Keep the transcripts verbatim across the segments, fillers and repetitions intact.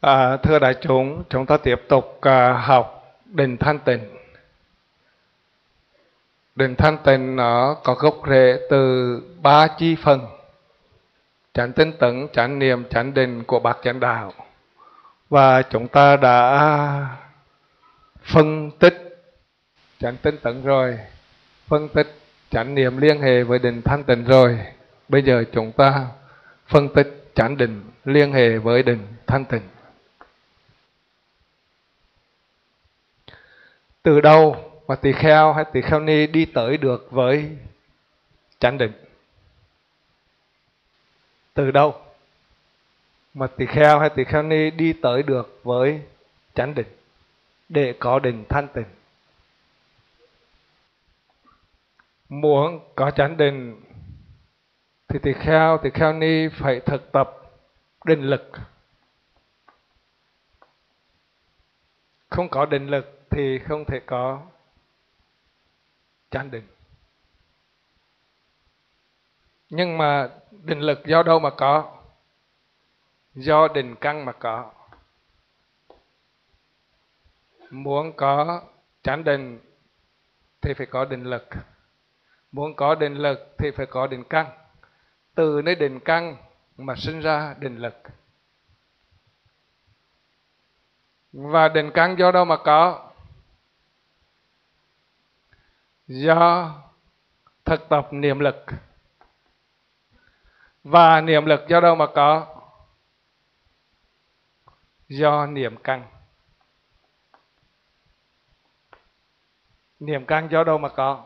À, thưa đại chúng, chúng ta tiếp tục à, học định thanh tịnh. Định thanh tịnh nó có gốc rễ từ ba chi phần: chánh tinh tấn, chánh niệm, chánh định của Bát Chánh Đạo. Và chúng ta đã phân tích chánh tinh tấn rồi, phân tích chánh niệm liên hệ với định thanh tịnh rồi. Bây giờ chúng ta phân tích chánh định liên hệ với định thanh tịnh. Từ đâu mà tỳ kheo hay tỳ kheo ni đi tới được với chánh định? Từ đâu mà tỳ kheo hay tỳ kheo ni đi tới được với chánh định để có định thanh tịnh? Muốn có chánh định thì tỳ kheo tỳ kheo ni phải thực tập định lực. Không có định lực thì không thể có chánh định. Nhưng mà định lực do đâu mà có? Do định căn mà có. Muốn có chánh định thì phải có định lực. Muốn có định lực thì phải có định căn. Từ nơi định căn mà sinh ra định lực. Và định căn do đâu mà có? Do thực tập niệm lực. Và niệm lực do đâu mà có? Do niệm căn. Niệm căn do đâu mà có?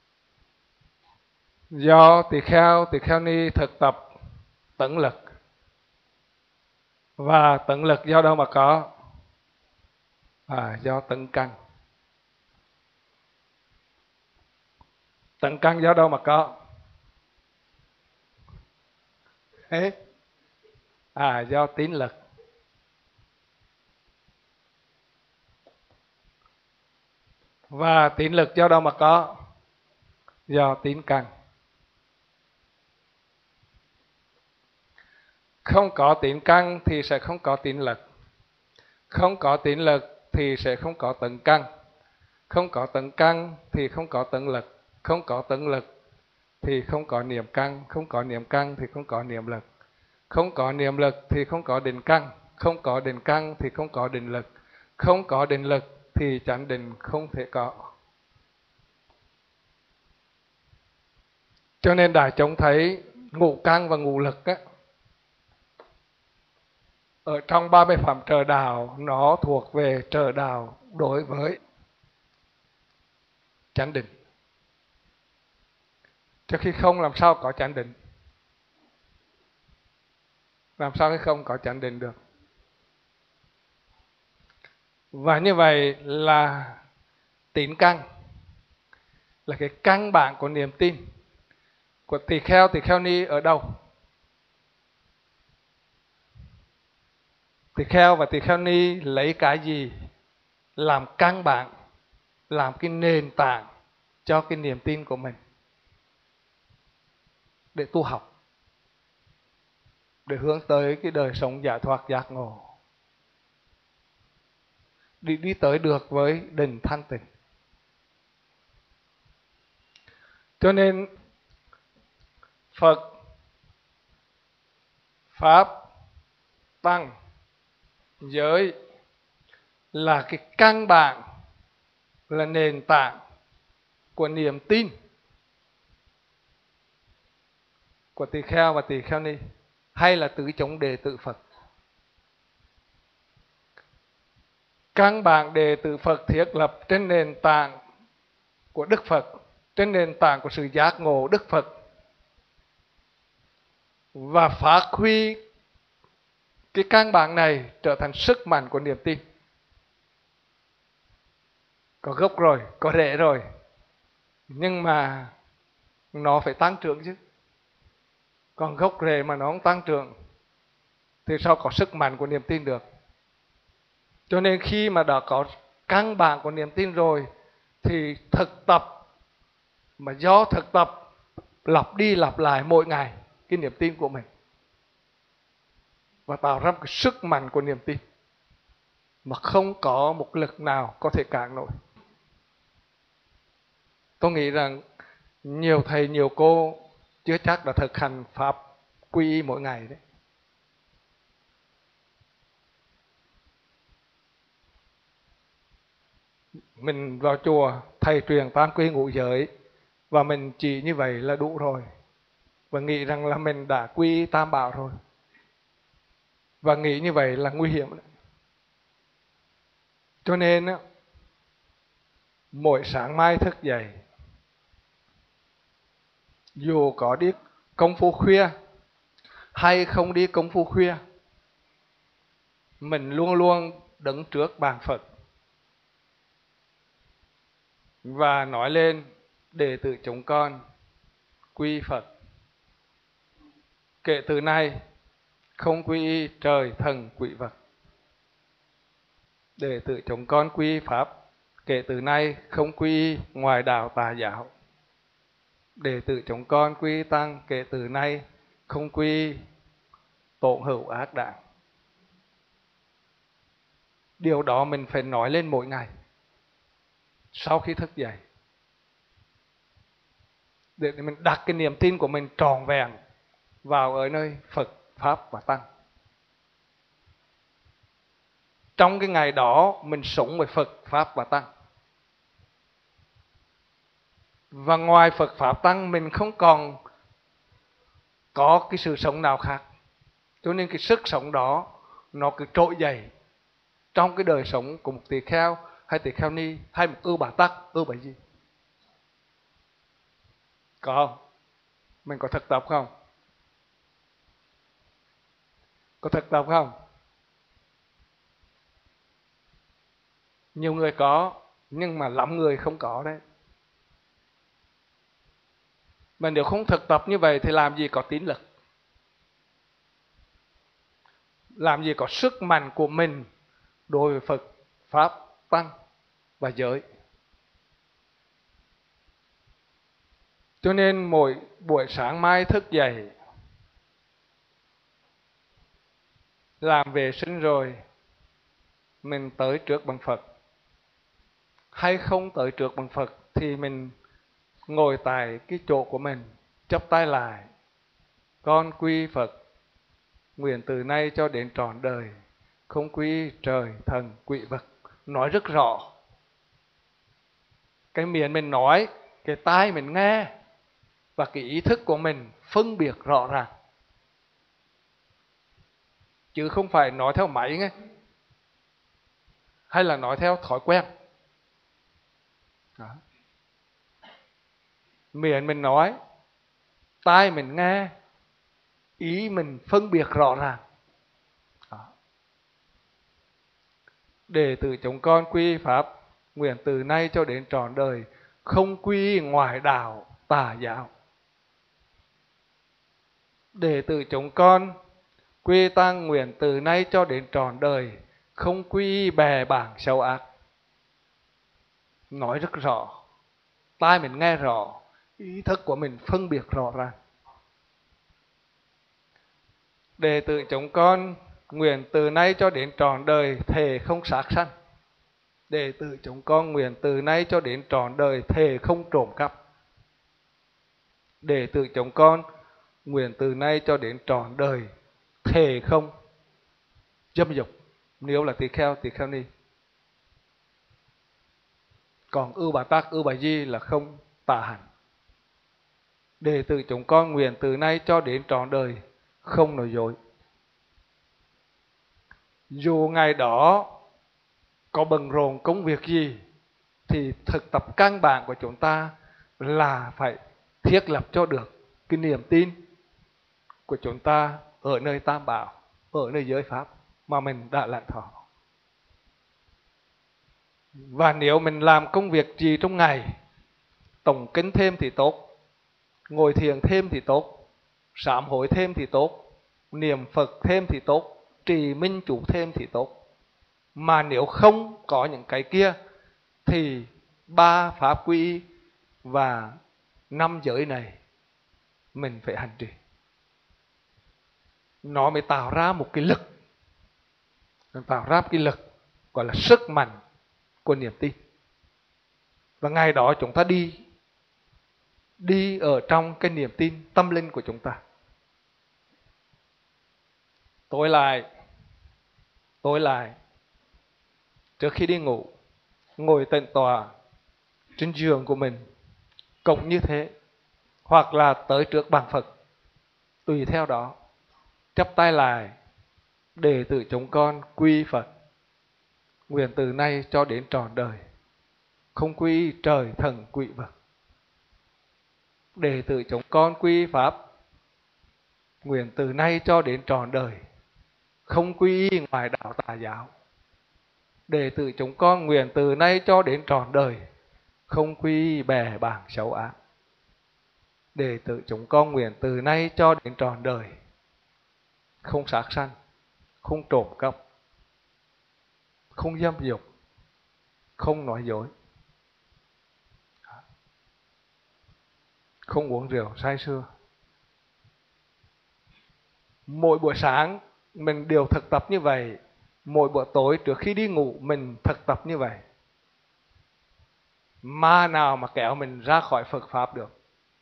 Do tỳ kheo, tỳ kheo ni thực tập tấn lực. Và tấn lực do đâu mà có? À, do tấn căn. Tấn căn do đâu mà có? Ê? À, do tín lực. Và tín lực do đâu mà có? Do tín căn. Không có tín căn thì sẽ không có tín lực. Không có tín lực thì sẽ không có tấn căn. Không có tấn căn thì không có tấn lực. Không có tấn lực thì không có niệm căn. Không có niệm căn thì không có niệm lực. Không có niệm lực thì không có định căn. Không có định căn thì không có định lực. Không có định lực thì chánh định không thể có. Cho nên đại chúng thấy ngũ căn và ngũ lực á, ở trong ba mươi phẩm trợ đạo nó thuộc về trợ đạo đối với chánh định. Chứ khi không làm sao có chánh định? Làm sao khi không có chánh định được? Và như vậy là tín căn là cái căn bản của niềm tin của tỳ kheo tỳ kheo ni ở đâu? Tỳ kheo và tỳ kheo ni lấy cái gì làm căn bản, làm cái nền tảng cho cái niềm tin của mình để tu học, để hướng tới cái đời sống giải thoát giác ngộ, đi đi tới được với định thanh tịnh. Cho nên Phật, Pháp, Tăng, giới là cái căn bản, là nền tảng của niềm tin của tỳ kheo và tỳ kheo ni, hay là tứ chúng đệ tử Phật. Căn bản đệ tử Phật thiết lập trên nền tảng của Đức Phật, trên nền tảng của sự giác ngộ Đức Phật, và phát huy cái căn bản này trở thành sức mạnh của niềm tin. Có gốc rồi, có rễ rồi, nhưng mà nó phải tăng trưởng chứ. Còn gốc rễ mà nó không tăng trưởng thì sao có sức mạnh của niềm tin được? Cho nên khi mà đã có căn bản của niềm tin rồi thì thực tập, mà do thực tập lặp đi lặp lại mỗi ngày cái niềm tin của mình và tạo ra một cái sức mạnh của niềm tin. mà không có một lực nào có thể cản nổi. Tôi nghĩ rằng nhiều thầy nhiều cô chưa chắc đã thực hành pháp quy y mỗi ngày đấy. Mình vào chùa, thầy truyền tam quy ngũ giới và mình chỉ như vậy là đủ rồi, và nghĩ rằng là mình đã quy y tam bảo rồi, và nghĩ như vậy là nguy hiểm đấy. Cho nên mỗi sáng mai thức dậy, dù có đi công phu khuya hay không đi công phu khuya, mình luôn luôn đứng trước bàn Phật và nói lên: đệ tử chúng con quy Phật, kể từ nay không quy y trời thần quỷ vật. Đệ tử chúng con quy Pháp, kể từ nay không quy y ngoài đạo tà giáo. Đệ tử chúng con quy Tăng, kể từ nay không quy tổn hữu ác đảng. Điều đó mình phải nói lên mỗi ngày sau khi thức dậy, để mình đặt cái niềm tin của mình tròn vẹn vào ở nơi Phật, Pháp và Tăng. Trong cái ngày đó mình sống với Phật, Pháp và Tăng. Và ngoài Phật, Pháp, Tăng mình không còn có cái sự sống nào khác. Cho nên cái sức sống đó nó cứ trỗi dậy trong cái đời sống của một tỳ kheo hay tỳ kheo ni hay một ưu bà tắc, ưu bà di. Có không? Mình có thực tập không? Có thực tập không? Nhiều người có, nhưng mà lắm người không có đấy. Mà nếu không thực tập như vậy thì làm gì có tín lực, làm gì có sức mạnh của mình đối với Phật, Pháp, Tăng và giới. Cho nên mỗi buổi sáng mai thức dậy, làm vệ sinh rồi, mình tới trước bằng Phật. Hay không tới trước bằng Phật thì mình ngồi tại cái chỗ của mình, chắp tay lại: con quy Phật, nguyện từ nay cho đến trọn đời không quy trời thần quỷ vật. Nói rất rõ. Cái miệng mình nói, cái tai mình nghe, và cái ý thức của mình phân biệt rõ ràng, chứ không phải nói theo máy nghe, hay là nói theo thói quen. Đó. Miệng mình nói, tai mình nghe, ý mình phân biệt rõ ràng. Đó. Đệ tử chúng con quy Pháp, nguyện từ nay cho đến trọn đời không quy ngoại đạo tà giáo. Đệ tử chúng con quy Tăng, nguyện từ nay cho đến trọn đời không quy bè bảng xấu ác. Nói rất rõ, tai mình nghe rõ, ý thức của mình phân biệt rõ ràng. Đệ tử chúng con nguyện từ nay cho đến trọn đời thề không sát sanh. Đệ tử chúng con nguyện từ nay cho đến trọn đời thề không trộm cắp. Đệ tử chúng con nguyện từ nay cho đến trọn đời thề không dâm dục, nếu là tỳ kheo, tỳ kheo ni. Còn ưu bà tắc, ưu bà di là không tà hành. Đệ tử chúng con nguyện từ nay cho đến trọn đời không nói dối. Dù ngày đó có bận rộn công việc gì thì thực tập căn bản của chúng ta là phải thiết lập cho được cái niềm tin của chúng ta ở nơi Tam Bảo, ở nơi giới Pháp mà mình đã lãnh thọ. Và nếu mình làm công việc gì trong ngày, tụng kinh thêm thì tốt, ngồi thiền thêm thì tốt, sám hối thêm thì tốt, niệm Phật thêm thì tốt, trì minh chủ thêm thì tốt. Mà nếu không có những cái kia thì ba pháp quy và năm giới này mình phải hành trì. Nó mới tạo ra một cái lực, tạo ra một cái lực gọi là sức mạnh của niềm tin. Và ngày đó chúng ta đi đi ở trong cái niềm tin tâm linh của chúng ta. Tôi lại tôi lại trước khi đi ngủ, ngồi tĩnh tọa trên giường của mình cũng như thế, hoặc là tới trước bàn Phật, tùy theo đó, chắp tay lại: đệ tử chúng con quy Phật, nguyện từ nay cho đến trọn đời không quy trời thần quỷ vật. Đệ tử chúng con quy Pháp, nguyện từ nay cho đến trọn đời không quy y ngoại đạo tà giáo. Đệ tử chúng con nguyện từ nay cho đến trọn đời không quy y bè bảng xấu ác. Đệ tử chúng con nguyện từ nay cho đến trọn đời không sát sanh, không trộm cắp, không dâm dục, không nói dối, không uống rượu say sưa. Mỗi buổi sáng mình đều thực tập như vậy, mỗi buổi tối trước khi đi ngủ mình thực tập như vậy. Ma nào mà kéo mình ra khỏi Phật Pháp được?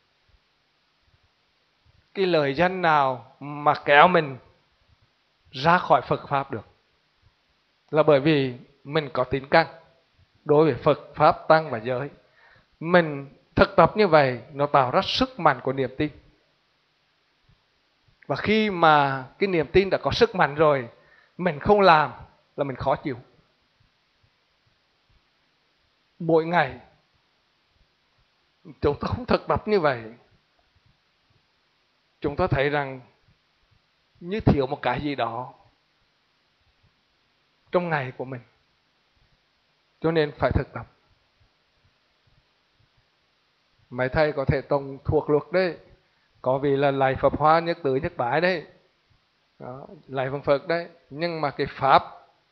Cái lời danh nào mà kéo mình ra khỏi Phật Pháp được? Là bởi vì mình có tín căn đối với Phật, Pháp, Tăng và giới. Mình thực tập như vậy, nó tạo ra sức mạnh của niềm tin. Và khi mà cái niềm tin đã có sức mạnh rồi, mình không làm là mình khó chịu. Mỗi ngày chúng ta không thực tập như vậy, chúng ta thấy rằng như thiếu một cái gì đó trong ngày của mình. Cho nên phải thực tập. Mấy thầy có thể tông thuộc luật đấy, có vì là lạy Phật Hoa nhất tứ nhất bái đấy, đó, lạy Phật Phật đấy, nhưng mà cái Pháp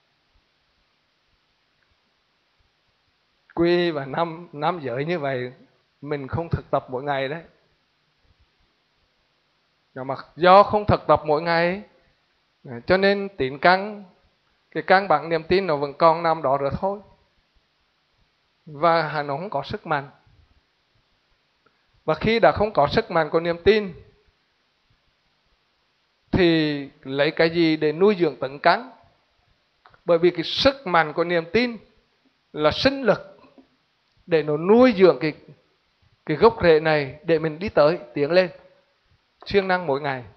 quy và năm năm giới như vậy mình không thực tập mỗi ngày đấy. Nhưng mà do không thực tập mỗi ngày cho nên tín căn, cái căn bản niềm tin nó vẫn còn nằm đó rồi thôi, và nó không có sức mạnh. Và khi đã không có sức mạnh của niềm tin thì lấy cái gì để nuôi dưỡng tấn căn? Bởi vì cái sức mạnh của niềm tin là sinh lực để nó nuôi dưỡng cái, cái gốc rễ này để mình đi tới, tiến lên, siêng năng mỗi ngày.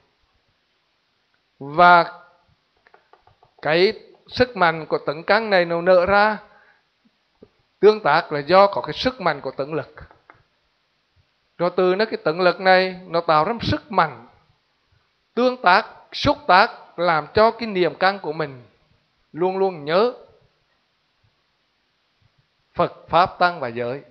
Và cái sức mạnh của tấn căn này nó nở ra tương tác là do có cái sức mạnh của tấn lực. Rồi từ nó cái tấn lực này nó tạo ra sức mạnh tương tác, xúc tác, làm cho cái niềm căn của mình luôn luôn nhớ Phật, Pháp, Tăng và giới.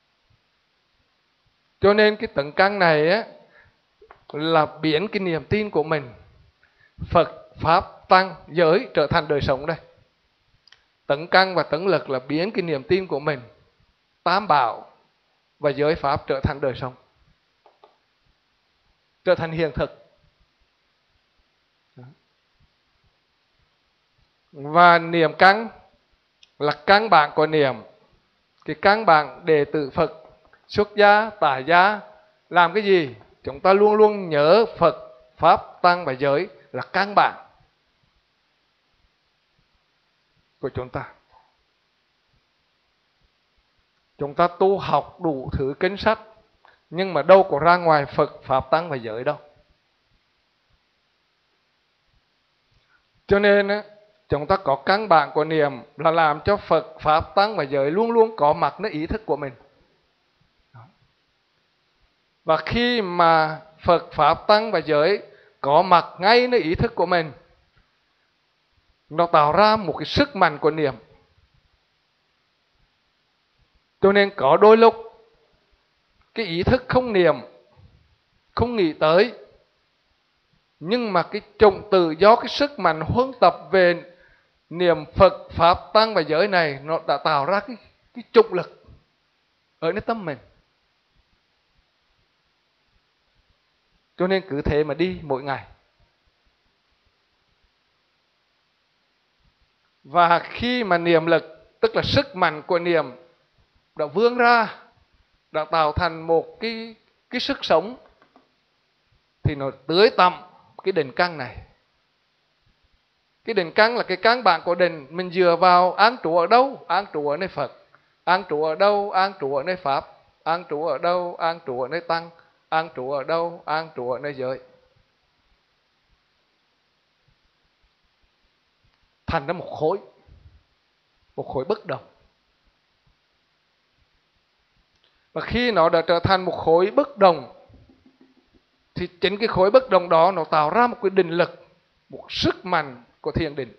Cho nên cái tấn căn này á, là biến cái niềm tin của mình Phật, Pháp, Tăng, giới trở thành đời sống đây. Tấn căn và tấn lực là biến cái niềm tin của mình Tam Bảo và giới Pháp trở thành đời sống, trở thành hiện thực. Và niệm căn là căn bản của niệm. Cái căn bản đệ tử Phật, xuất gia, tại gia làm cái gì? Chúng ta luôn luôn nhớ Phật, Pháp, Tăng và giới là căn bản của chúng ta. Chúng ta tu học đủ thứ kinh sách, nhưng mà đâu có ra ngoài Phật, Pháp, Tăng và giới đâu. Cho nên chúng ta có căn bản của niệm là làm cho Phật, Pháp, Tăng và giới luôn luôn có mặt nơi ý thức của mình. Và khi mà Phật, Pháp, Tăng và giới có mặt ngay nơi ý thức của mình, nó tạo ra một cái sức mạnh của niệm. Cho nên có đôi lúc cái ý thức không niệm, không nghĩ tới, nhưng mà cái chủng tử do cái sức mạnh huân tập về niệm Phật, Pháp, Tăng và giới này, nó đã tạo ra cái, cái trục lực ở nơi tâm mình. Cho nên cứ thế mà đi mỗi ngày. Và khi mà niệm lực, tức là sức mạnh của niệm đã vươn ra, đã tạo thành một cái, cái sức sống, thì nó tưới tắm cái định căn này. Cái định căn là cái căn bản của định. Mình dựa vào an trú ở đâu? An trú ở nơi Phật. An trú ở đâu? An trú ở nơi Pháp. An trú ở đâu? An trú ở nơi Tăng. An trú ở đâu? An trú ở nơi giới. Thành ra một khối, một khối bất động. Và khi nó đã trở thành một khối bất động, thì chính cái khối bất động đó nó tạo ra một cái định lực, một sức mạnh của thiền định,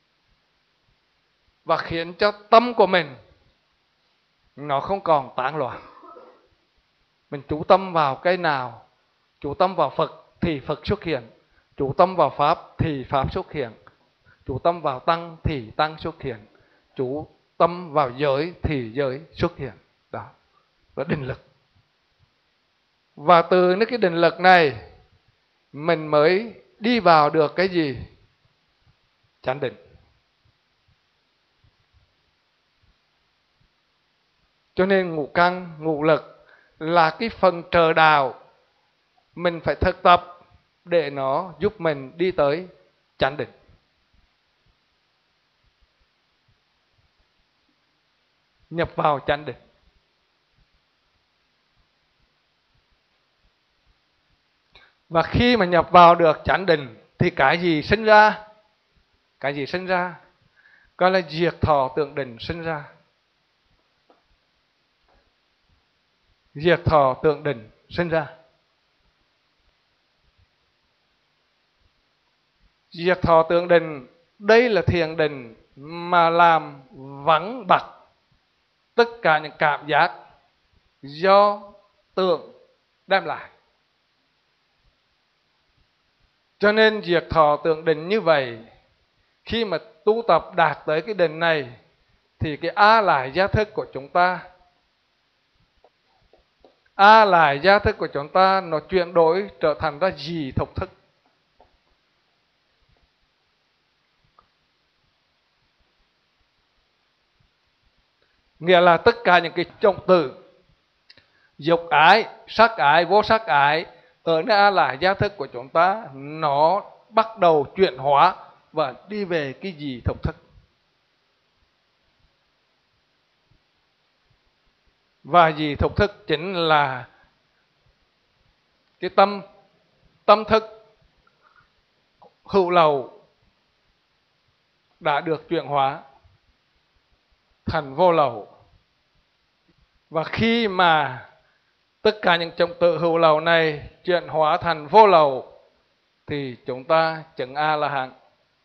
và khiến cho tâm của mình nó không còn tán loạn. Mình chú tâm vào cái nào? Chú tâm vào Phật thì Phật xuất hiện, chú tâm vào Pháp thì Pháp xuất hiện, chú tâm vào Tăng thì Tăng xuất hiện, chú tâm vào giới thì giới xuất hiện. Đó là định lực. Và từ cái định lực này mình mới đi vào được cái gì? Chánh định. Cho nên ngũ căn, ngũ lực là cái phần trợ đạo mình phải thực tập để nó giúp mình đi tới chánh định. Nhập vào chánh định. Và khi mà nhập vào được chánh định thì cái gì sinh ra? Cái gì sinh ra? Gọi là diệt thọ tượng định sinh ra. Diệt thọ tượng định sinh ra. Diệt thọ tượng định, đây là thiền định mà làm vắng bặt tất cả những cảm giác do tưởng đem lại. Cho nên diệt thọ tượng định như vậy, khi mà tu tập đạt tới cái định này, thì cái A lại gia thức của chúng ta, A lại gia thức của chúng ta nó chuyển đổi trở thành ra dị thục thức. Nghĩa là tất cả những cái trọng tử, dục ái, sắc ái, vô sắc ái ở nơi A lại gia thức của chúng ta, nó bắt đầu chuyển hóa và đi về cái gì thục thức. Và gì thục thức chính là cái tâm tâm thức hữu lậu đã được chuyển hóa thành vô lậu. Và khi mà tất cả những trọng tự hữu lậu này chuyển hóa thành vô lậu, thì chúng ta chứng A La Hán.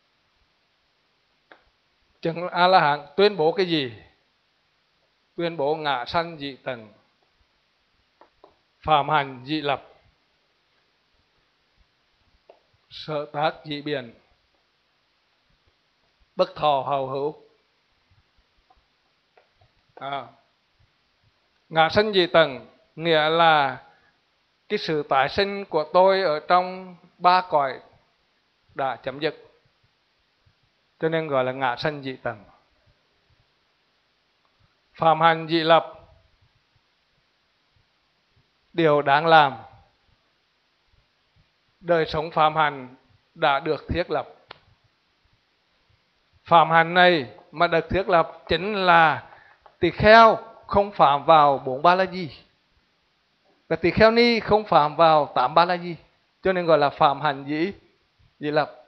Chứng A La Hán tuyên bố cái gì? Tuyên bố ngã sanh dị tầng, phạm hành dị lập, sở tác dị biện, bất thọ hầu hữu. À, ngã sanh dị tầng nghĩa là cái sự tái sinh của tôi ở trong ba cõi đã chấm dứt, cho nên gọi là ngã sanh dị tầng. Phạm hành dị lập, điều đáng làm, đời sống phạm hành đã được thiết lập. Phạm hành này mà được thiết lập chính là tỳ kheo không phạm vào bốn ba la di, và tỳ kheo ni không phạm vào tám ba la di, cho nên gọi là phạm hành dị dị lập.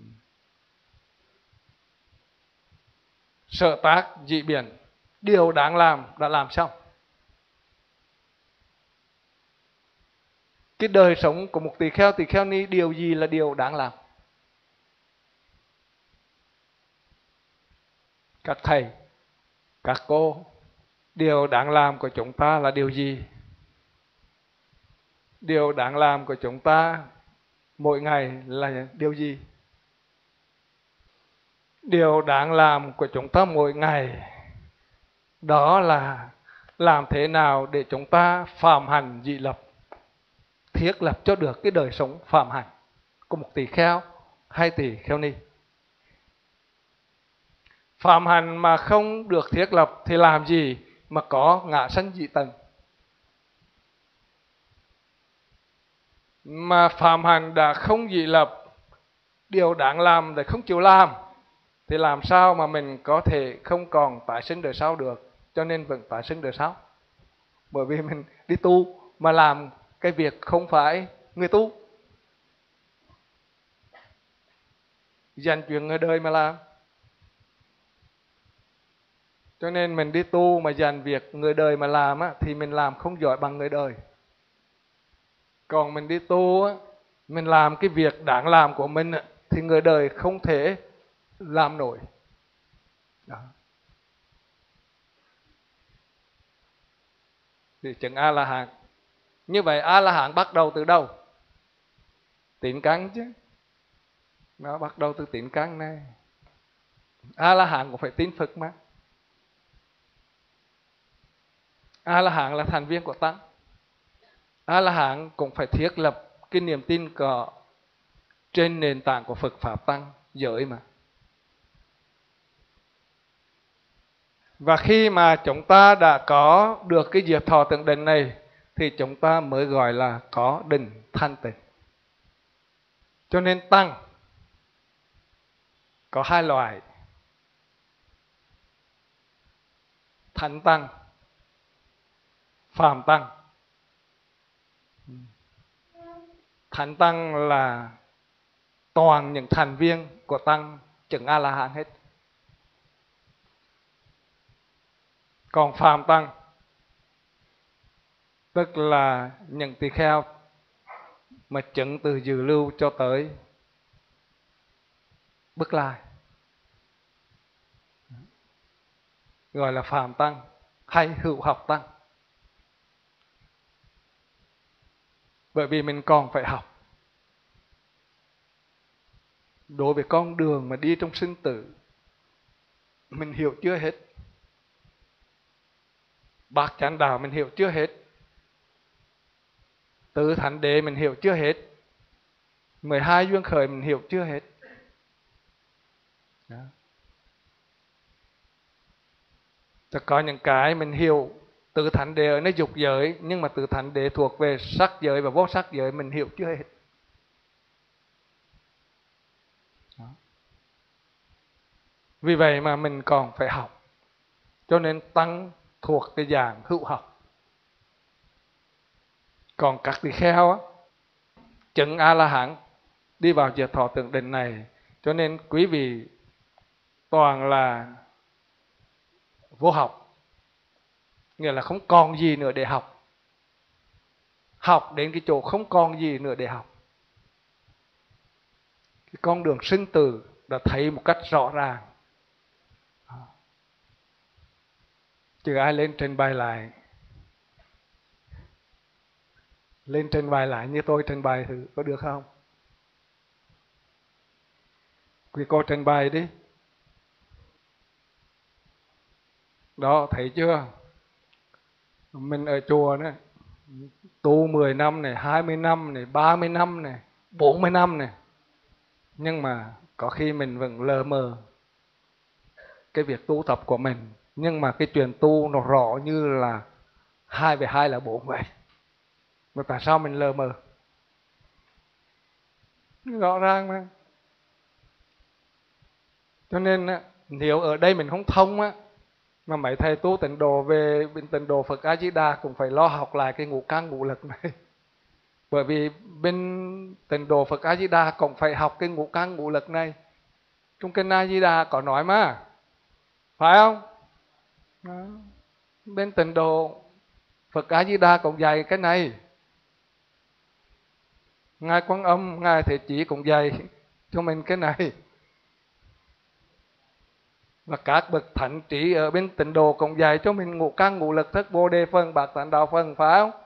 Sở tác dị biện, điều đáng làm đã làm xong. Cái đời sống của một tỳ kheo, tỳ kheo ni, điều gì là điều đáng làm? Các thầy, các cô, điều đáng làm của chúng ta là điều gì? Điều đáng làm của chúng ta mỗi ngày là điều gì? Điều đáng làm của chúng ta mỗi ngày đó là làm thế nào để chúng ta phạm hành dị lập, thiết lập cho được cái đời sống phạm hành của một tỳ kheo hay tỳ kheo ni. Phạm hạnh mà không được thiết lập thì làm gì mà có ngã sanh dị tầng. Mà phạm hạnh đã không dị lập, điều đáng làm để không chịu làm, thì làm sao mà mình có thể không còn tái sinh đời sau được. Cho nên vẫn tái sinh đời sau. Bởi vì mình đi tu mà làm cái việc không phải người tu, dành chuyện người đời mà làm. Cho nên mình đi tu mà dành việc người đời mà làm á, thì mình làm không giỏi bằng người đời. Còn mình đi tu á, mình làm cái việc đáng làm của mình á, thì người đời không thể làm nổi. Đó. Thì chứng A-la-hán. Như vậy A-la-hán bắt đầu từ đâu? Tín căn chứ. Nó bắt đầu từ tín căn này. A-la-hán cũng phải tín Phật mà. A-la-hán là thành viên của tăng. A-la-hán cũng phải thiết lập cái niềm tin có trên nền tảng của Phật Pháp Tăng giới mà. Và khi mà chúng ta đã có được cái diệt thọ tưởng định này thì chúng ta mới gọi là có định thanh tịnh. Cho nên tăng có hai loại: thánh tăng, phàm tăng. Thánh tăng là toàn những thành viên của tăng chứng A-la-hán hết. Còn phàm tăng tức là những tỳ kheo mà chứng từ dự lưu cho tới Bức Lai, gọi là phàm tăng hay hữu học tăng. Bởi vì mình còn phải học. Đối với con đường mà đi trong sinh tử, mình hiểu chưa hết. Bát chánh đạo mình hiểu chưa hết. Tứ thánh đế mình hiểu chưa hết. mười hai duyên khởi mình hiểu chưa hết. Đó. Thì có những cái mình hiểu tứ thánh đế ở nơi dục giới, nhưng mà tứ thánh đế thuộc về sắc giới và vô sắc giới mình hiểu chưa hết. Đó. Vì vậy mà mình còn phải học. Cho nên tăng thuộc cái dạng hữu học. Còn các tỳ kheo á, chứng A-la-hán đi vào diệt thọ tưởng định này, cho nên quý vị toàn là vô học, nghĩa là không còn gì nữa để học. Học đến cái chỗ không còn gì nữa để học. Cái con đường sinh tử đã thấy một cách rõ ràng. Chứ ai lên trình bày lại, lên trình bày lại như tôi trình bày thử có được không? Quý cô trình bày đi. Đó, thấy chưa? Mình ở chùa này, tu mười năm này, hai mươi năm này, ba mươi năm này, bốn mươi năm này. Nhưng mà có khi mình vẫn lờ mờ cái việc tu tập của mình. Nhưng mà cái chuyện tu nó rõ như là hai về hai là bốn vậy. Mà tại sao mình lờ mờ? Rõ ràng mà. Cho nên nếu ở đây mình không thông á, mà mấy thầy tu tịnh độ về bên tịnh độ Phật A Di Đà cũng phải lo học lại cái ngũ căn ngũ lực này. Bởi vì bên tịnh độ Phật A Di Đà cũng phải học cái ngũ căn ngũ lực này. Trong kinh A Di Đà có nói mà, phải không? Đó. Bên tịnh độ Phật A Di Đà cũng dạy cái này. Ngài Quan Âm, Ngài Thế Chí cũng dạy cho mình cái này. Và các bậc thánh trí ở bên tịnh độ cũng dạy cho mình ngũ căn ngũ lực thất bồ đề phân bát tánh đạo phân, phải không?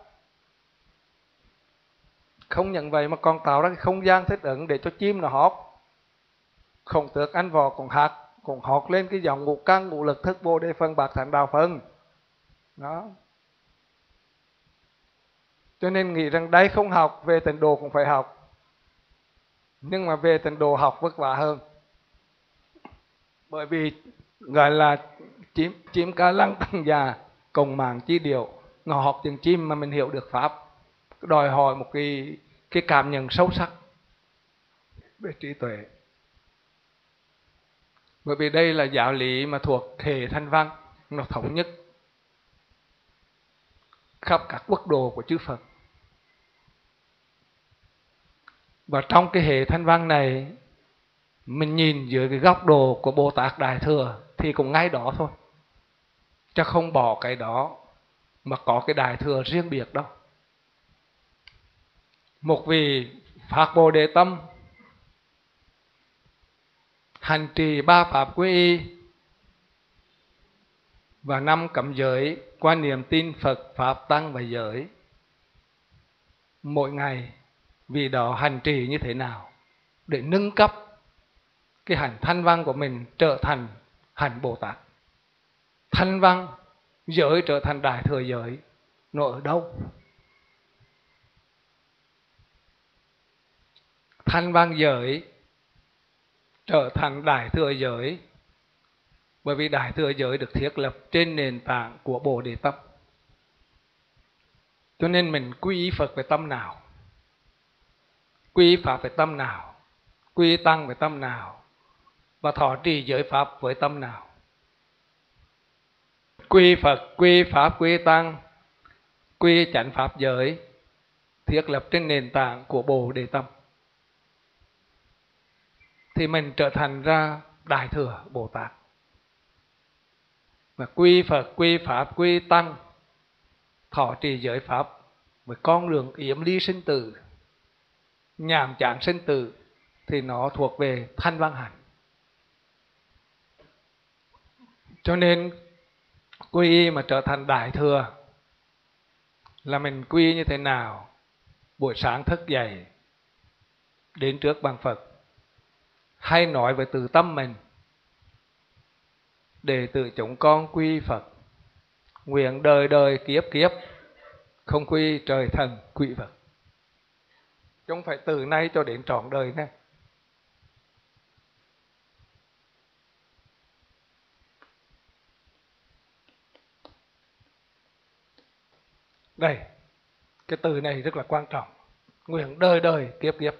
Không những vậy mà còn tạo ra cái không gian thích ứng để cho chim nó hót. Khổng Tước ăn vò cũng hát, cũng hót lên cái dòng ngũ căn ngũ lực thất bồ đề phân bát tánh đạo phân. Đó. Cho nên nghĩ rằng đây không học, về tịnh độ cũng phải học. Nhưng mà về tịnh độ học vất vả hơn. Bởi vì gọi là chim chim ca lăng tăng già cùng mạng chi điệu. Ngọ học tiếng chim mà mình hiểu được pháp, đòi hỏi một cái cái cảm nhận sâu sắc về trí tuệ. Bởi vì đây là giáo lý mà thuộc hệ Thanh Văn, nó thống nhất khắp các quốc độ của chư Phật. Và trong cái hệ Thanh Văn này, mình nhìn dưới cái góc độ của Bồ Tát Đại Thừa thì cũng ngay đó thôi, chứ không bỏ cái đó mà có cái Đại Thừa riêng biệt đâu. Một vị phát Bồ Đề tâm, hành trì ba pháp quy y và năm cấm giới, quan niệm tin Phật pháp tăng và giới. Mỗi ngày vì đó hành trì như thế nào để nâng cấp cái hành Thanh Văn của mình trở thành hành Bồ Tát. Thanh Văn giới trở thành Đại Thừa giới, nó ở đâu? Thanh Văn giới trở thành Đại Thừa giới bởi vì Đại Thừa giới được thiết lập trên nền tảng của Bồ Đề tâm. Cho nên mình quy y Phật về tâm nào, quy y Pháp về tâm nào, quy y Tăng về tâm nào, và thọ trì giới Pháp với tâm nào. Quy y Phật, quy y Pháp, quy y Tăng, quy y chánh Pháp giới thiết lập trên nền tảng của Bồ Đề tâm, thì mình trở thành ra Đại Thừa Bồ Tát. Và quy Phật, quy Pháp, quy Tăng, thọ trì giới Pháp với con đường yếm ly sinh tử, nhàm chán sinh tử, thì nó thuộc về Thanh Văn hạnh. Cho nên quy y mà trở thành Đại Thừa là mình quy y như thế nào? Buổi sáng thức dậy đến trước bàn Phật, hay nói với từ tâm mình: đệ tử chúng con quy Phật, nguyện đời đời kiếp kiếp không quy trời thần quỷ vật. Không phải từ nay cho đến trọn đời này. Đây, cái từ này rất là quan trọng. Nguyện đời đời kiếp kiếp,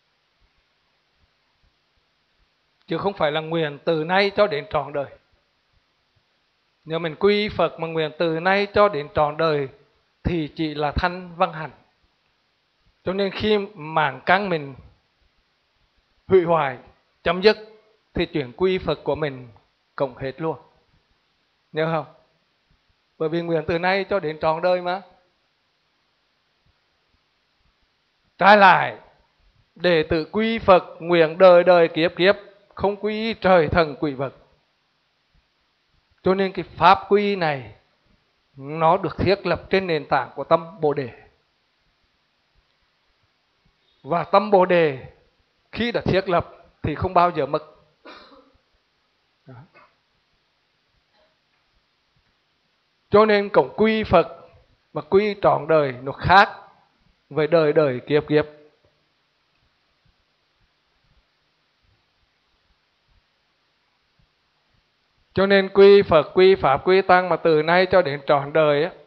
chứ không phải là nguyện từ nay cho đến trọn đời. Nếu mình quy Phật mà nguyện từ nay cho đến trọn đời thì chỉ là Thanh Văn hạnh. Cho nên khi màng căn mình hủy hoại, chấm dứt, thì chuyện quy Phật của mình cũng hết luôn. Nhớ không? Bởi vì nguyện từ nay cho đến trọn đời mà. Trái lại, đệ tử quy Phật nguyện đời đời kiếp kiếp không quy trời thần quỷ vật. Cho nên cái pháp quy này nó được thiết lập trên nền tảng của tâm Bồ Đề. Và tâm Bồ Đề khi đã thiết lập thì không bao giờ mất. Đó. Cho nên cổng quy Phật và quy trọn đời nó khác với đời đời kiếp kiếp. Cho nên quy Phật, quy Pháp, quy Tăng mà từ nay cho đến trọn đời á,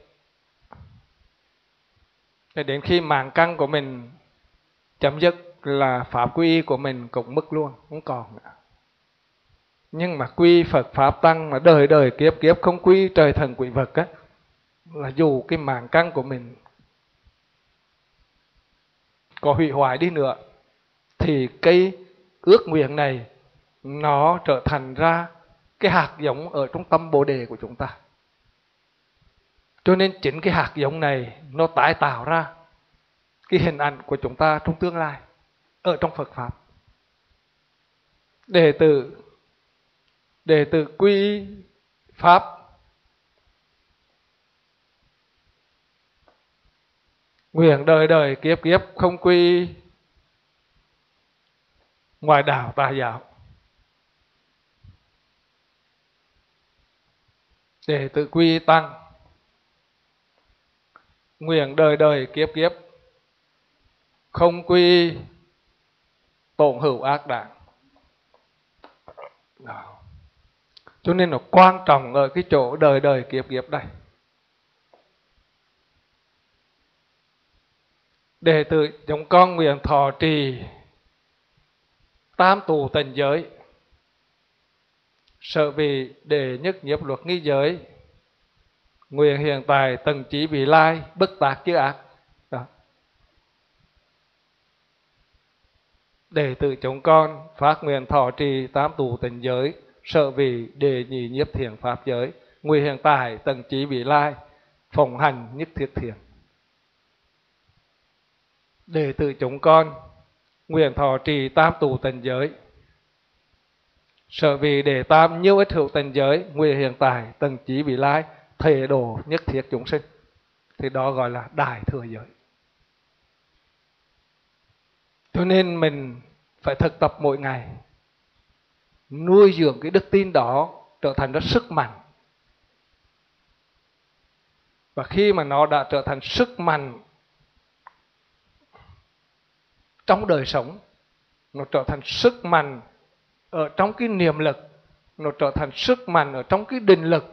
để đến khi mạng căn của mình chấm dứt là Pháp quy của mình cũng mất luôn, không còn nữa. Nhưng mà quy Phật, Pháp, Tăng mà đời đời kiếp kiếp không quy trời thần quỷ vật á, là dù cái mạng căn của mình có hủy hoại đi nữa thì cái ước nguyện này nó trở thành ra cái hạt giống ở trong tâm Bồ Đề của chúng ta. Cho nên chính cái hạt giống này nó tái tạo ra cái hình ảnh của chúng ta trong tương lai ở trong Phật Pháp. Đệ tử Đệ tử quy Pháp nguyện đời đời kiếp kiếp không quy ngoại đạo tà giáo. Đệ tử quy Tăng nguyện đời đời kiếp kiếp không quy tổn hữu ác đảng. Cho nên nó quan trọng ở cái chỗ đời đời kiếp kiếp đây. Đệ tử chúng con nguyện thọ trì tam tù tịnh giới, sở vị để nhất nhiếp luật nghi giới, nguyện hiện tại tầng trí vị lai, bất tác chư ác. Đó. Đệ tử chúng con phát nguyện thọ trì tam tù tịnh giới, sở vị để nhị nhiếp thiện pháp giới, nguyện hiện tại tầng trí vị lai, phụng hành nhất thiết thiện. Đệ tử chúng con nguyện thọ trì tam tù tịnh giới, sở vị để tam nhiêu ít hữu tịnh giới, nguyện hiện tại tầng trí vị lai, thể độ nhất thiết chúng sinh. Thì đó gọi là đại thừa giới. Cho nên mình phải thực tập mỗi ngày, nuôi dưỡng cái đức tin đó trở thành rất sức mạnh. Và khi mà nó đã trở thành sức mạnh trong đời sống, nó trở thành sức mạnh ở trong cái niệm lực, nó trở thành sức mạnh ở trong cái định lực,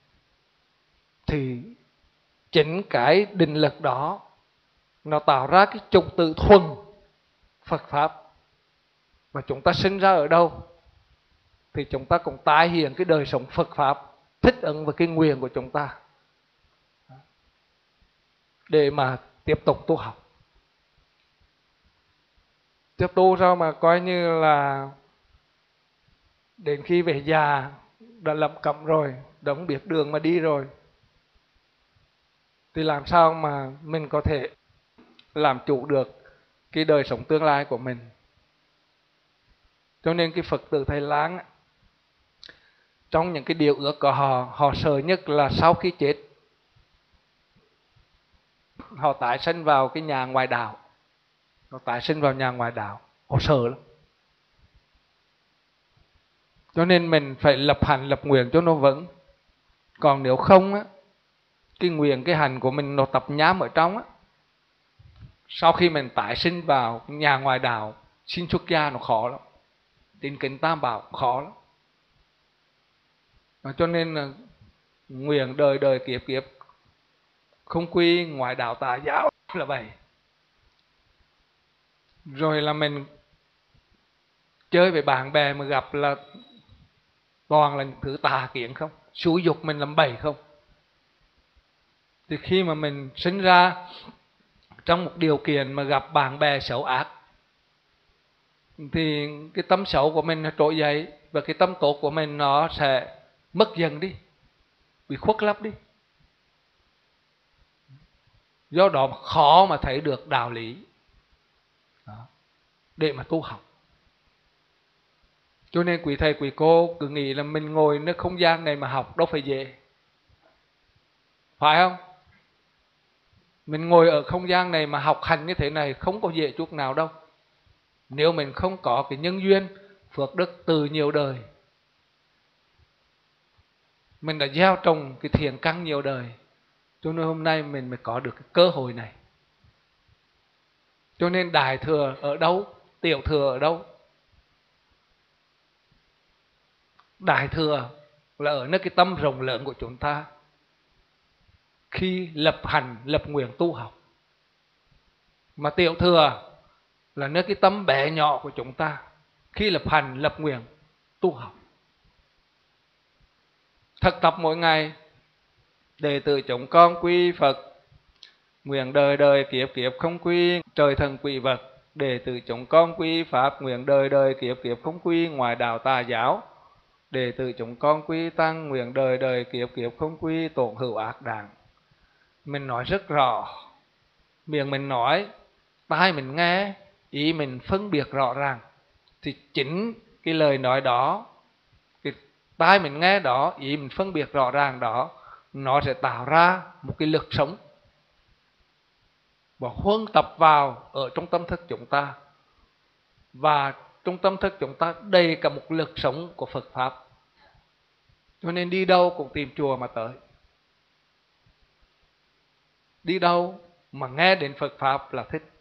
thì chính cái định lực đó nó tạo ra cái trục tự thuần Phật Pháp. Và chúng ta sinh ra ở đâu thì chúng ta cũng tái hiện cái đời sống Phật Pháp, thích ứng với cái nguyện của chúng ta để mà tiếp tục tu học. Tiếp tu sao mà coi như là đến khi về già đã lẩm cẩm rồi, đã không biết đường mà đi rồi, thì làm sao mà mình có thể làm chủ được cái đời sống tương lai của mình. Cho nên cái Phật tử Thầy Lang, trong những cái điều ước của họ, họ sợ nhất là sau khi chết họ tái sinh vào cái nhà ngoại đạo. Họ tái sinh vào nhà ngoại đạo, họ sợ lắm. Cho nên mình phải lập hành lập nguyện cho nó vững. Còn nếu không á, cái nguyện cái hành của mình nó tập nhám ở trong á, sau khi mình tái sinh vào nhà ngoại đạo, xin xuất gia nó khó lắm, tin kính tam bảo khó lắm. Cho nên là nguyện đời đời kiếp kiếp không quy ngoại đạo tà giáo là vậy. Rồi là mình chơi với bạn bè mà gặp là toàn là thứ tà kiến không, xúi dục mình làm bậy không. Thì khi mà mình sinh ra trong một điều kiện mà gặp bạn bè xấu ác, thì cái tâm xấu của mình nó trỗi dậy, và cái tâm tốt của mình nó sẽ mất dần đi, bị khuất lấp đi. Do đó khó mà thấy được đạo lý đó, để mà tu học. Cho nên quý thầy quý cô cứ nghĩ là mình ngồi nơi không gian này mà học đâu phải dễ, phải không? Mình ngồi ở không gian này mà học hành như thế này không có dễ chút nào đâu. Nếu mình không có cái nhân duyên phước đức từ nhiều đời, mình đã gieo trồng cái thiện căn nhiều đời, cho nên hôm nay mình mới có được cái cơ hội này. Cho nên đại thừa ở đâu, tiểu thừa ở đâu? Đại thừa là ở nơi cái tâm rộng lớn của chúng ta, khi lập hành lập nguyện tu học. Mà tiểu thừa là nơi cái tâm bé nhỏ của chúng ta, khi lập hành lập nguyện tu học. Thực tập mỗi ngày, đệ tử chúng con quy Phật, nguyện đời đời kiếp kiếp không quy trời thần quỷ vật. Đệ tử chúng con quy Pháp, nguyện đời đời kiếp kiếp không quy ngoại đạo tà giáo. Đệ tử chúng con quy Tăng, nguyện đời đời kiếp kiếp không quy tổn hữu ác đảng. Mình nói rất rõ, miệng mình nói, tai mình nghe, ý mình phân biệt rõ ràng, thì chính cái lời nói đó, cái tai mình nghe đó, ý mình phân biệt rõ ràng đó, nó sẽ tạo ra một cái lực sống và huân tập vào ở trong tâm thức chúng ta. Và trong tâm thức chúng ta đầy cả một lực sống của Phật Pháp. Cho nên đi đâu cũng tìm chùa mà tới, đi đâu mà nghe đến Phật Pháp là thích.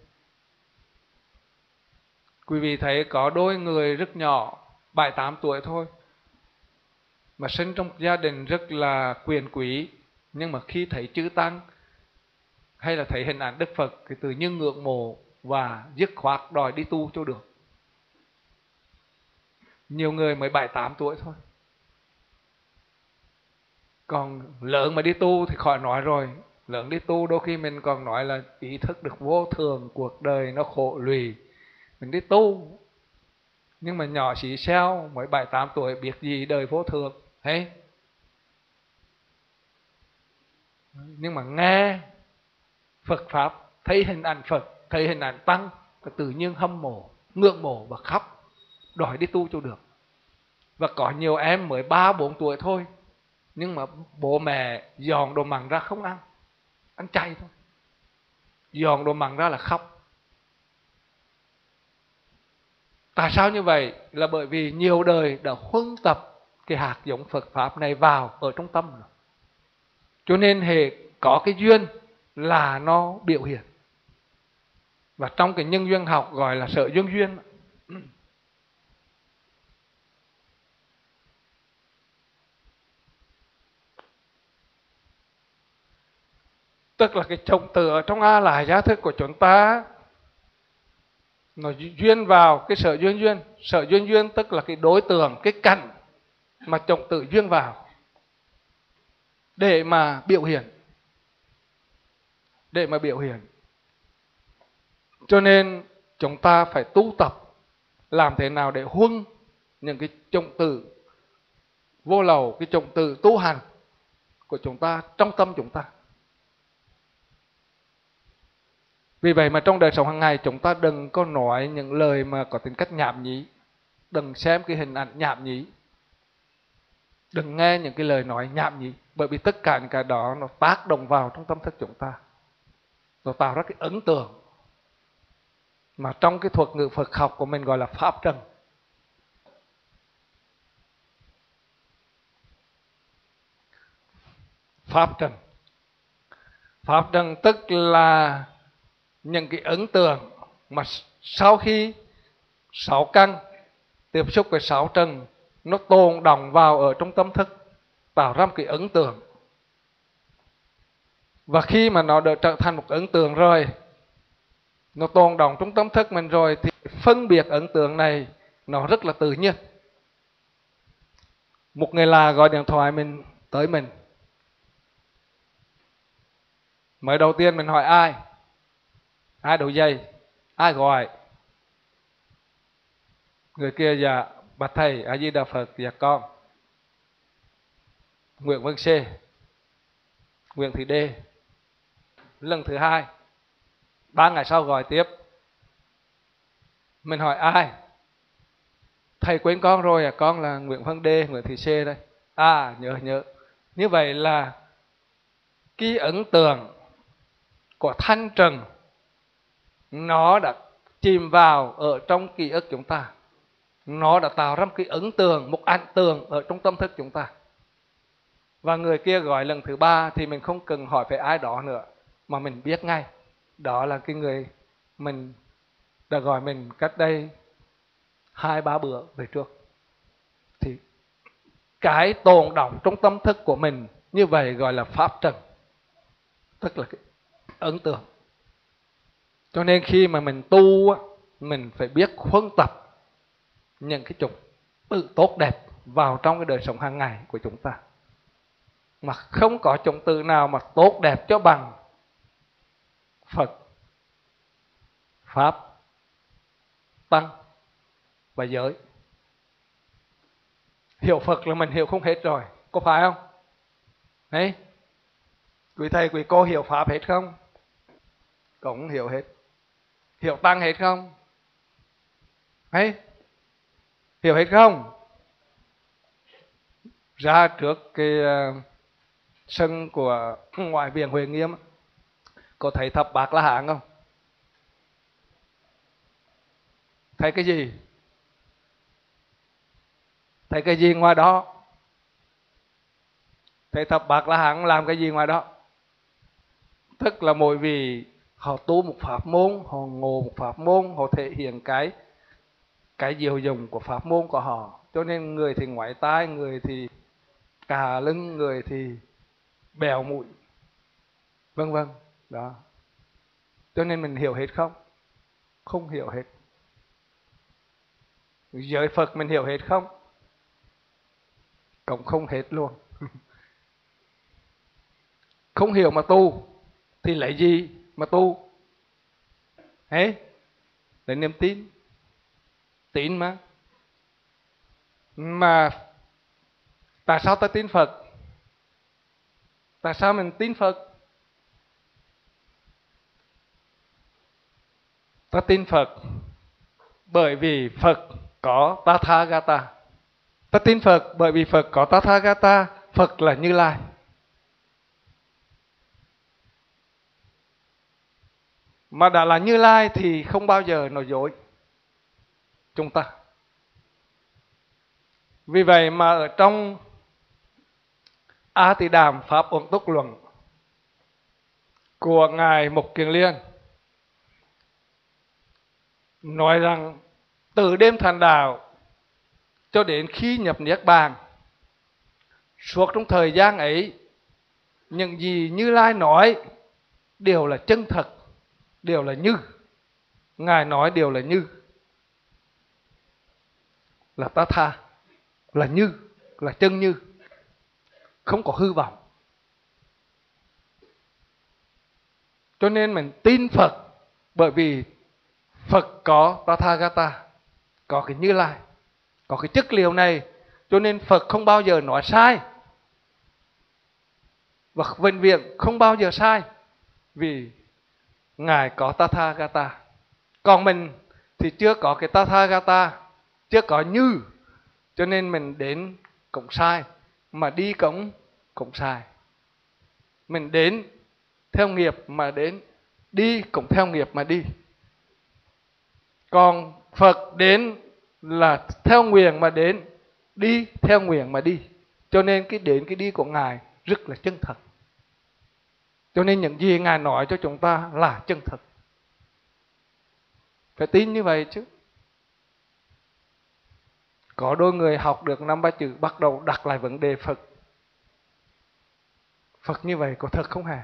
Quý vị thấy có đôi người rất nhỏ, bảy tám tuổi thôi, mà sinh trong gia đình rất là quyền quý, nhưng mà khi thấy chư tăng hay là thấy hình ảnh Đức Phật thì tự nhiên ngưỡng mộ và dứt khoát đòi đi tu cho được. Nhiều người mới bảy tám tuổi thôi, còn lớn mà đi tu thì khỏi nói rồi. Lớn đi tu đôi khi mình còn nói là ý thức được vô thường, cuộc đời nó khổ lụy, mình đi tu. Nhưng mà nhỏ xí xeo mới bảy tám tuổi biết gì đời vô thường hay. Nhưng mà nghe Phật Pháp, thấy hình ảnh Phật, thấy hình ảnh Tăng, tự nhiên hâm mộ, ngưỡng mộ và khóc, đòi đi tu cho được. Và có nhiều em mới ba bốn tuổi thôi, nhưng mà bố mẹ dọn đồ mặn ra không ăn, ăn chay thôi. Dọn đồ mặn ra là khóc. Tại sao như vậy? Là bởi vì nhiều đời đã huân tập cái hạt giống Phật Pháp này vào ở trong tâm rồi. Cho nên hệ có cái duyên là nó biểu hiện. Và trong cái nhân duyên học gọi là sở duyên duyên. Tức là cái chủng tử ở trong A Lại Gia Thức của chúng ta, nó duyên vào cái sở duyên duyên. Sở duyên duyên tức là cái đối tượng, cái cảnh mà chủng tử duyên vào để mà biểu hiện. Để mà biểu hiện. Cho nên chúng ta phải tu tập làm thế nào để huân những cái chủng tử vô lậu, cái chủng tử tu hành của chúng ta trong tâm chúng ta. Vì vậy mà trong đời sống hàng ngày chúng ta đừng có nói những lời mà có tính cách nhảm nhí, đừng xem cái hình ảnh nhảm nhí, đừng nghe những cái lời nói nhảm nhí, bởi vì tất cả những cái đó nó tác động vào trong tâm thức chúng ta, nó tạo ra cái ấn tượng mà trong cái thuật ngữ Phật học của mình gọi là pháp trần. Pháp trần. Pháp trần tức là những cái ấn tượng mà sau khi sáu căn tiếp xúc với sáu trần, nó tồn đọng vào ở trong tâm thức, tạo ra một cái ấn tượng. Và khi mà nó đã trở thành một ấn tượng rồi, nó tồn đọng trong tâm thức mình rồi, thì phân biệt ấn tượng này nó rất là tự nhiên. Một người lạ gọi điện thoại mình tới mình, mới đầu tiên mình hỏi ai, ai đầu dây, ai gọi. Người kia dạ bạch thầy A Di Đà Phật, dạ con Nguyễn Văn C, Nguyễn Thị D. Lần thứ hai, ba ngày sau gọi tiếp, mình hỏi ai, thầy quên con rồi à, con là Nguyễn Văn D, Nguyễn Thị C đây. À nhớ nhớ. Như vậy là cái ấn tượng của thanh trần nó đã chìm vào ở trong ký ức chúng ta, nó đã tạo ra một cái ấn tượng, một ảnh tượng ở trong tâm thức chúng ta. Và người kia gọi lần thứ ba thì mình không cần hỏi về ai đó nữa, mà mình biết ngay đó là cái người mình đã gọi mình cách đây hai ba bữa về trước. Thì cái tồn đọng trong tâm thức của mình như vậy gọi là pháp trần, tức là cái ấn tượng. Cho nên khi mà mình tu, mình phải biết huân tập những cái chủng tự tốt đẹp vào trong cái đời sống hàng ngày của chúng ta. Mà không có chủng tử nào mà tốt đẹp cho bằng Phật, Pháp, Tăng và giới. Hiểu Phật là mình hiểu không hết rồi, có phải không? Đấy. Quý thầy, quý cô hiểu Pháp hết không? Cũng hiểu hết. Hiểu Tăng hết không? Đấy. Hiểu hết không? Ra trước cái uh, sân của ngoại viện Huệ Nghiêm, có thấy thập bát La Hán không? Thấy cái gì? Thấy cái gì ngoài đó? Thấy thập bát La Hán làm cái gì ngoài đó? Tức là mỗi vị họ tu một pháp môn, họ ngộ một pháp môn, họ thể hiện cái cái diệu dụng của pháp môn của họ. Cho nên người thì ngoại tai, người thì Cả lưng người thì bèo mũi, vân vân. Đó. Cho nên mình hiểu hết không? Không hiểu hết. Giới Phật mình hiểu hết không? Cũng không hết luôn. Không hiểu mà tu thì lấy gì mà tu? Hết. Lấy niềm tin. Tin mà. Mà tại sao ta tin Phật? Tại sao mình tin Phật? Ta tin Phật bởi vì Phật có Tathagata. Ta tin Phật bởi vì Phật có Tathagata. Phật là Như Lai. Mà đã là Như Lai thì không bao giờ nói dối chúng ta. Vì vậy mà ở trong A Tỳ Đàm Pháp Uẩn Túc Luận của Ngài Mục Kiền Liên nói rằng từ đêm thành đạo cho đến khi nhập Niết Bàn, suốt trong thời gian ấy, những gì Như Lai nói đều là chân thật, đều là như. Ngài nói đều là như, là tá tha, là như, là chân như, không có hư vọng. Cho nên mình tin Phật bởi vì Phật có Tathagata, có cái Như Lai, có cái chất liệu này. Cho nên Phật không bao giờ nói sai, và vĩnh viễn không bao giờ sai, vì Ngài có Tathagata. Còn mình thì chưa có cái Tathagata, chưa có như, cho nên mình đến cũng sai, mà đi cũng cũng sai. Mình đến theo nghiệp mà đến, đi cũng theo nghiệp mà đi. Còn Phật đến là theo nguyện mà đến, đi theo nguyện mà đi. Cho nên cái đến cái đi của Ngài rất là chân thật. Cho nên những gì Ngài nói cho chúng ta là chân thật. Phải tin như vậy chứ. Có đôi người học được năm ba chữ bắt đầu đặt lại vấn đề Phật. Phật như vậy có thật không hề?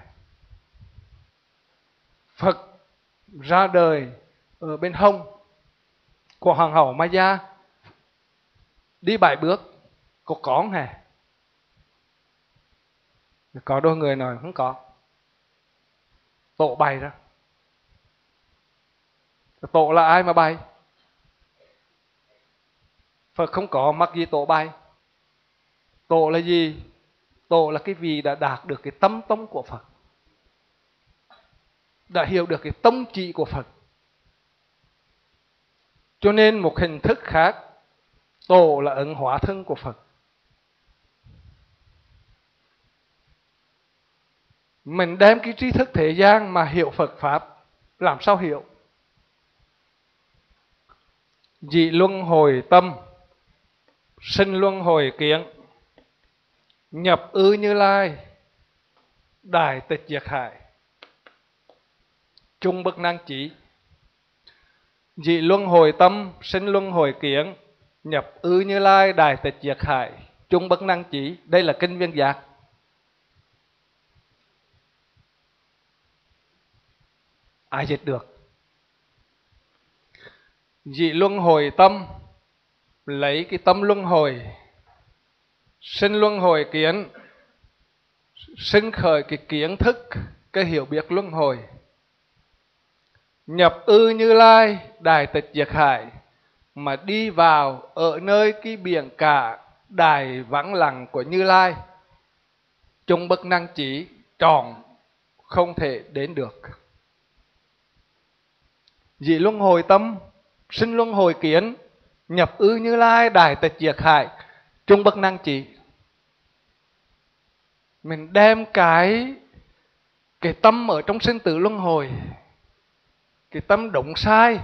Phật ra đời ở bên hông của hoàng hậu Maya, đi bảy bước, có con hề? Có đôi người nói không có. Tổ bày ra. Tổ là ai mà bày? Phật không có mắc gì tổ bày. Tổ là gì? Tổ là cái vị đã đạt được cái tâm tông của Phật, đã hiểu được cái tông trị của Phật. Cho nên một hình thức khác, tổ là ấn hóa thân của Phật. Mình đem cái trí thức thế gian mà hiểu Phật Pháp, làm sao hiểu? Dị luân hồi tâm, sinh luân hồi kiến, nhập ư Như Lai, đại tịch diệt hại, chung bất năng chỉ. Dị luân hồi tâm, sinh luân hồi kiến, nhập ư Như Lai, đại tịch diệt hại, chung bất năng chỉ. Đây là kinh Viên Giác. Ai dịch được? Dị luân hồi tâm, lấy cái tâm luân hồi, sinh luân hồi kiến, sinh khởi cái kiến thức, cái hiểu biết luân hồi. Nhập ư Như Lai, đại tịch diệt hại, mà đi vào ở nơi cái biển cả đại vắng lặng của Như Lai, chung bất năng chỉ, tròn không thể đến được. Dị luân hồi tâm, sinh luân hồi kiến, nhập ư Như Lai, đại tịch diệt hại, chung bất năng chỉ. Mình đem cái cái tâm ở trong sinh tử luân hồi, cái tâm đúng sai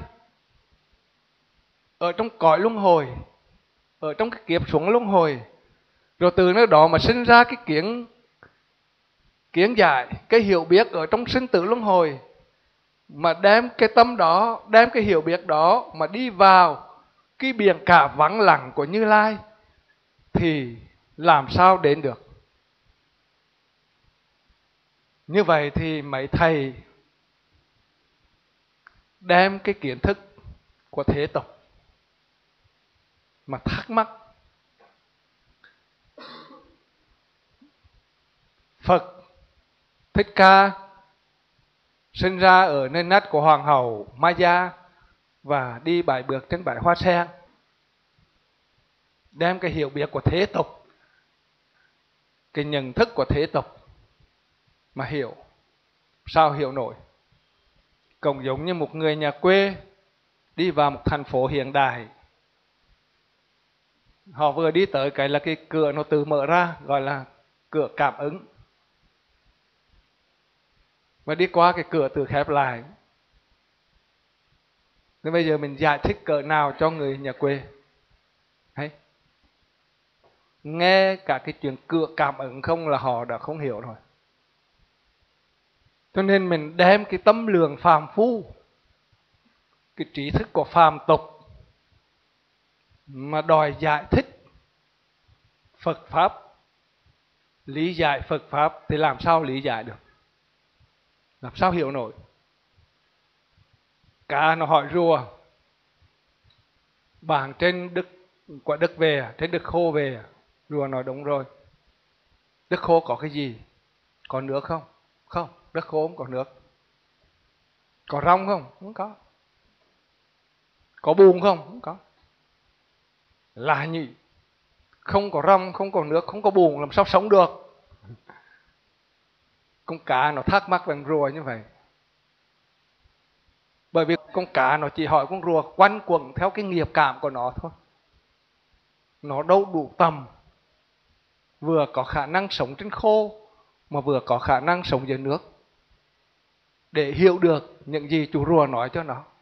ở trong cõi luân hồi, ở trong cái kiếp xuống luân hồi, rồi từ nơi đó mà sinh ra cái kiến kiến giải, cái hiểu biết ở trong sinh tử luân hồi, mà đem cái tâm đó, đem cái hiểu biết đó mà đi vào cái biển cả vắng lặng của Như Lai, thì làm sao đến được. Như vậy thì mấy thầy đem cái kiến thức của thế tục mà thắc mắc Phật Thích Ca sinh ra ở nơi nát của hoàng hậu Maya và đi bảy bước trên bãi hoa sen, đem cái hiểu biết của thế tục, cái nhận thức của thế tục mà hiểu, sao hiểu nổi. Cũng giống như một người nhà quê đi vào một thành phố hiện đại, họ vừa đi tới cái là cái cửa nó tự mở ra, gọi là cửa cảm ứng, và đi qua cái cửa tự khép lại. Nên bây giờ mình giải thích cỡ nào cho người nhà quê? Hay nghe cả cái chuyện cửa cảm ứng không là họ đã không hiểu rồi. Cho nên mình đem cái tâm lượng phàm phu, cái trí thức của phàm tục mà đòi giải thích Phật Pháp, lý giải Phật Pháp thì làm sao lý giải được? Làm sao hiểu nổi? Cá nó hỏi rùa, bạn trên đất quả đất về, trên đất khô về. Rùa nói đúng rồi. Đất khô có cái gì? Có nước không? Không, đất khô không có nước. Có rong không? Không có. Có bùn không? Không có. Là nhỉ? Không có rong, không có nước, không có bùn, làm sao sống được? Con cá nó thắc mắc bằng rùa như vậy. Bởi vì con cá nó chỉ hỏi con rùa quanh quẩn theo cái nghiệp cảm của nó thôi. Nó đâu đủ tầm, vừa có khả năng sống trên khô mà vừa có khả năng sống dưới nước, để hiểu được những gì chú rùa nói cho nó.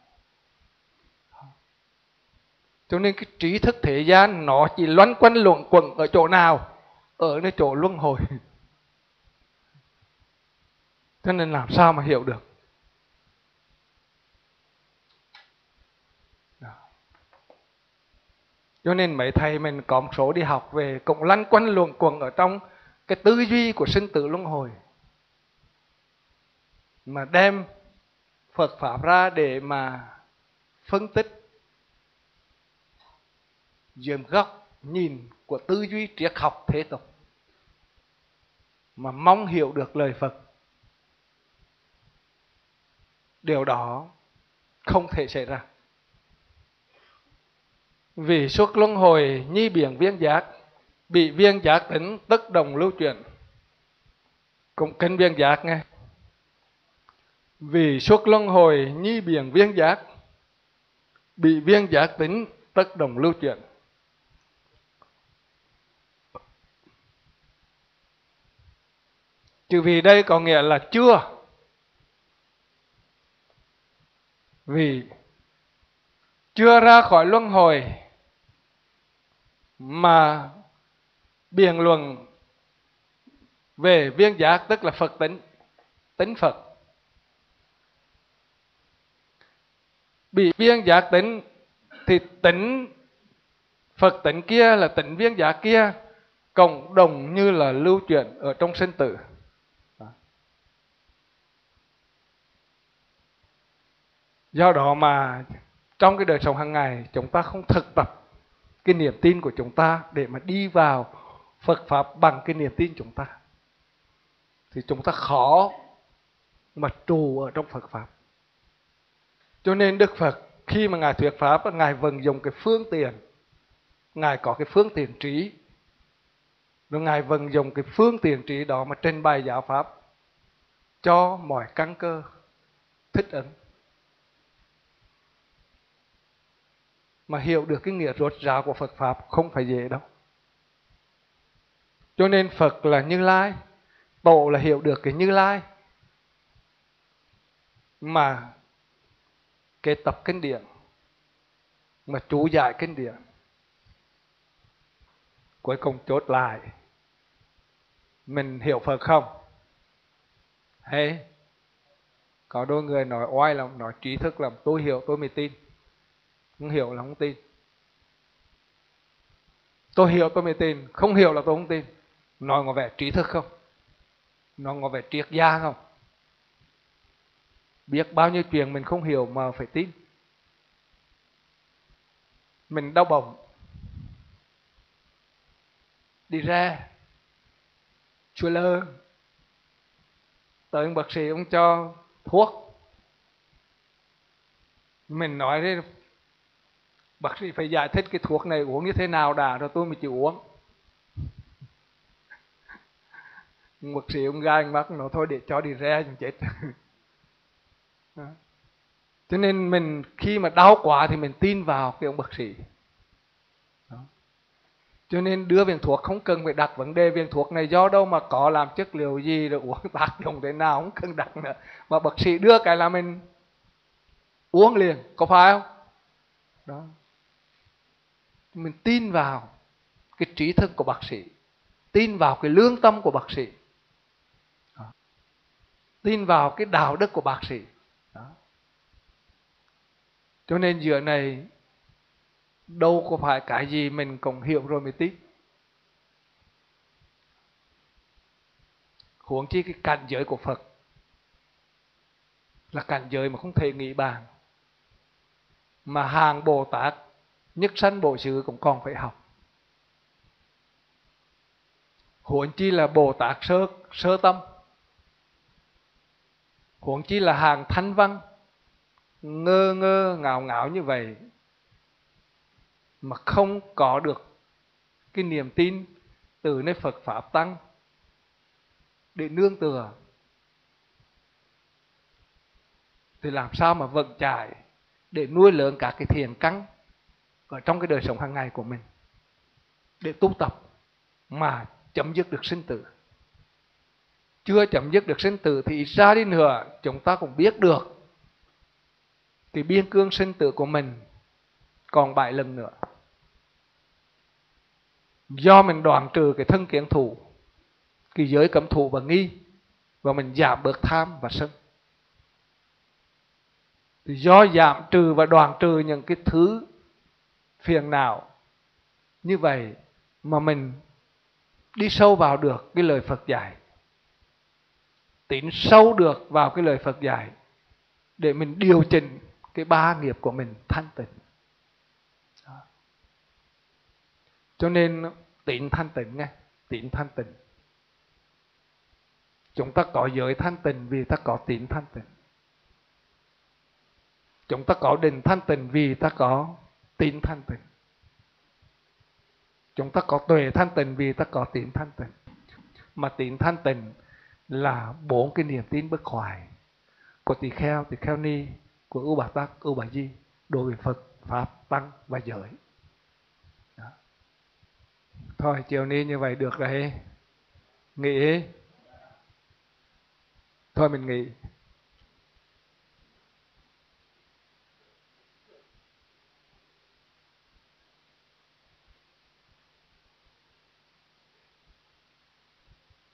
Cho nên cái trí thức thế gian nó chỉ loanh quanh luẩn quẩn ở chỗ nào? Ở nơi chỗ luân hồi. Cho nên làm sao mà hiểu được? Cho nên mấy thầy mình có một số đi học về cũng lăn quanh luẩn quẩn ở trong cái tư duy của sinh tử luân hồi, mà đem Phật Pháp ra để mà phân tích dưới góc nhìn của tư duy triết học thế tục, mà mong hiểu được lời Phật. Điều đó không thể xảy ra. Vì suốt luân hồi nhi biển viên giác, bị viên giác tính tức đồng lưu chuyển. Cũng kinh viên giác nghe. Vì suốt luân hồi nhi biển viên giác, bị viên giác tính tức đồng lưu chuyển. Chữ vì đây có nghĩa là chưa. Vì chưa ra khỏi luân hồi mà biện luận về viên giác, tức là Phật tính, tính Phật. Bị viên giác tính thì tính Phật tính kia là tính viên giác kia cộng đồng như là lưu chuyển ở trong sinh tử. Do đó mà trong cái đời sống hàng ngày chúng ta không thực tập cái niềm tin của chúng ta để mà đi vào Phật Pháp bằng cái niềm tin chúng ta, thì chúng ta khó mà trụ ở trong Phật Pháp. Cho nên Đức Phật khi mà Ngài thuyết Pháp, Ngài vận dụng cái phương tiện, Ngài có cái phương tiện trí, rồi Ngài vận dụng cái phương tiện trí đó mà trình bày giáo Pháp cho mọi căn cơ thích ứng, mà hiểu được cái nghĩa rốt ráo của Phật Pháp không phải dễ đâu. Cho nên Phật là Như Lai, Tổ là hiểu được cái Như Lai, mà cái tập kinh điển, mà chú giải kinh điển, cuối cùng chốt lại mình hiểu Phật không? Hay có đôi người nói oai lắm, nói trí thức lắm, tôi hiểu tôi mới tin, không hiểu là không tin. Tôi hiểu tôi mới tin, không hiểu là tôi không tin. Nói có vẻ trí thức không? Nó có vẻ triết gia không? Biết bao nhiêu chuyện mình không hiểu mà phải tin. Mình đau bụng, đi ra chua lơ, tới ông bác sĩ ông cho thuốc. Mình nói đấy, bác sĩ phải giải thích cái thuốc này uống như thế nào đã rồi tôi mới chịu uống. Bác sĩ ông gai mắt nó thôi để cho đi ra chẳng chết. Cho nên mình khi mà đau quá thì mình tin vào cái ông bác sĩ. Đó. Cho nên đưa viên thuốc không cần phải đặt vấn đề viên thuốc này do đâu mà có, làm chất liệu gì, rồi uống tác dụng thế nào, không cần đặt nữa. Mà bác sĩ đưa cái là mình uống liền, có phải không? Đó. Mình tin vào cái trí thức của bác sĩ, tin vào cái lương tâm của bác sĩ. Đó. Tin vào cái đạo đức của bác sĩ. Đó. Cho nên giờ này đâu có phải cái gì mình cũng hiểu rồi mới tin. Huống chi cái cảnh giới của Phật là cảnh giới mà không thể nghĩ bàn, mà hàng Bồ Tát nhất sanh Bổ Xứ cũng còn phải học. Huống chi là Bồ Tát sơ sơ tâm, huống chi là hàng Thanh Văn ngơ ngơ ngạo ngạo như vậy mà không có được cái niềm tin từ nơi Phật Pháp Tăng để nương tựa, thì làm sao mà vững chãi để nuôi lớn các cái thiền căn ở trong cái đời sống hàng ngày của mình, để tu tập mà chấm dứt được sinh tử. Chưa chấm dứt được sinh tử thì ra đi nữa chúng ta cũng biết được cái biên cương sinh tử của mình còn bảy lần nữa. Do mình đoạn trừ cái thân kiến thủ, cái giới cấm thủ và nghi, và mình giảm bớt tham và sân. Thì do giảm trừ và đoạn trừ những cái thứ phiền não như vậy mà mình đi sâu vào được cái lời Phật dạy, tín sâu được vào cái lời Phật dạy để mình điều chỉnh cái ba nghiệp của mình thanh tịnh. Đó. Cho nên tín thanh tịnh nghe, tín thanh tịnh. Chúng ta có giới thanh tịnh vì ta có tín thanh tịnh. Chúng ta có định thanh tịnh vì ta có tín thanh tịnh. Chúng ta có tuệ thanh tịnh vì ta có tín thanh tịnh. Mà tín thanh tịnh là bốn cái niềm tin bất hoại của tỳ kheo, tỳ kheo ni, của Ưu Bà Tắc, Ưu Bà Di đối với Phật, Pháp, Tăng và giới. Đó. Thôi chiều nay như vậy được rồi. Nghỉ. Thôi mình nghỉ.